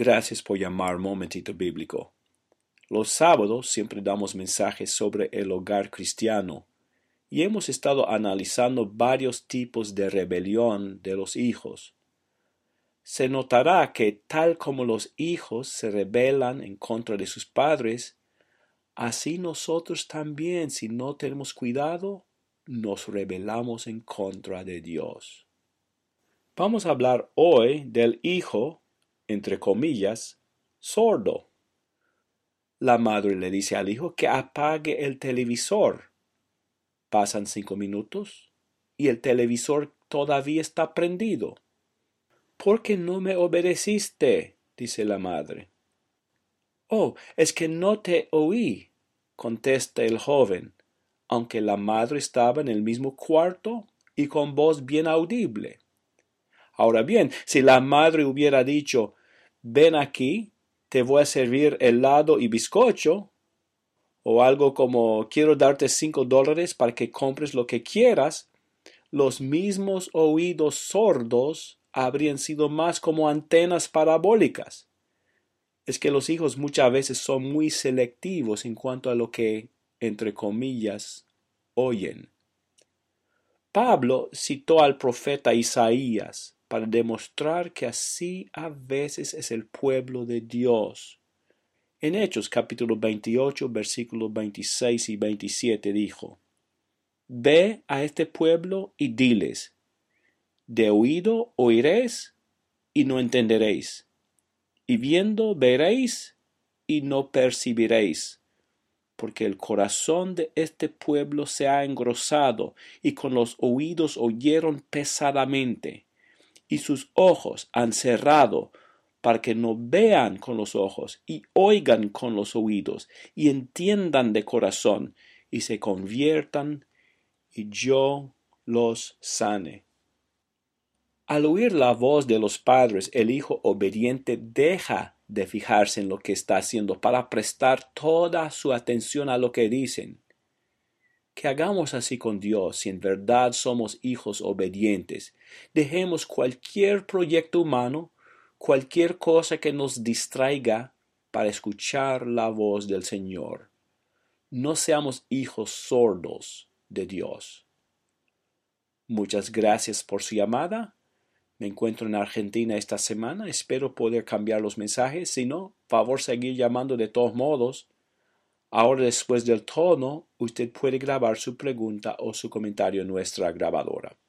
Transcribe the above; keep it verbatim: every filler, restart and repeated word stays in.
Gracias por llamar Momentito Bíblico. Los sábados siempre damos mensajes sobre el hogar cristiano y hemos estado analizando varios tipos de rebelión de los hijos. Se notará que tal como los hijos se rebelan en contra de sus padres, así nosotros también, si no tenemos cuidado, nos rebelamos en contra de Dios. Vamos a hablar hoy del hijo, entre comillas, sordo. La madre le dice al hijo que apague el televisor. Pasan cinco minutos y el televisor todavía está prendido. ¿Por qué no me obedeciste?, dice la madre. Oh, es que no te oí, contesta el joven, aunque la madre estaba en el mismo cuarto y con voz bien audible. Ahora bien, si la madre hubiera dicho, ven aquí, te voy a servir helado y bizcocho, o algo como, quiero darte cinco dólares para que compres lo que quieras, los mismos oídos sordos habrían sido más como antenas parabólicas. Es que los hijos muchas veces son muy selectivos en cuanto a lo que, entre comillas, oyen. Pablo citó al profeta Isaías para demostrar que así a veces es el pueblo de Dios. En Hechos capítulo veintiocho, versículos veintiséis y veintisiete dijo, Ve a este pueblo y diles, de oído oiréis y no entenderéis, y viendo veréis y no percibiréis, porque el corazón de este pueblo se ha engrosado, y con los oídos oyeron pesadamente, y sus ojos han cerrado, para que no vean con los ojos, y oigan con los oídos, y entiendan de corazón, y se conviertan, y yo los sane. Al oír la voz de los padres, el hijo obediente deja de fijarse en lo que está haciendo para prestar toda su atención a lo que dicen. Que hagamos así con Dios si en verdad somos hijos obedientes. Dejemos cualquier proyecto humano, cualquier cosa que nos distraiga para escuchar la voz del Señor. No seamos hijos sordos de Dios. Muchas gracias por su llamada. Me encuentro en Argentina esta semana. Espero poder cambiar los mensajes. Si no, favor seguir llamando de todos modos. Ahora, después del tono, usted puede grabar su pregunta o su comentario en nuestra grabadora.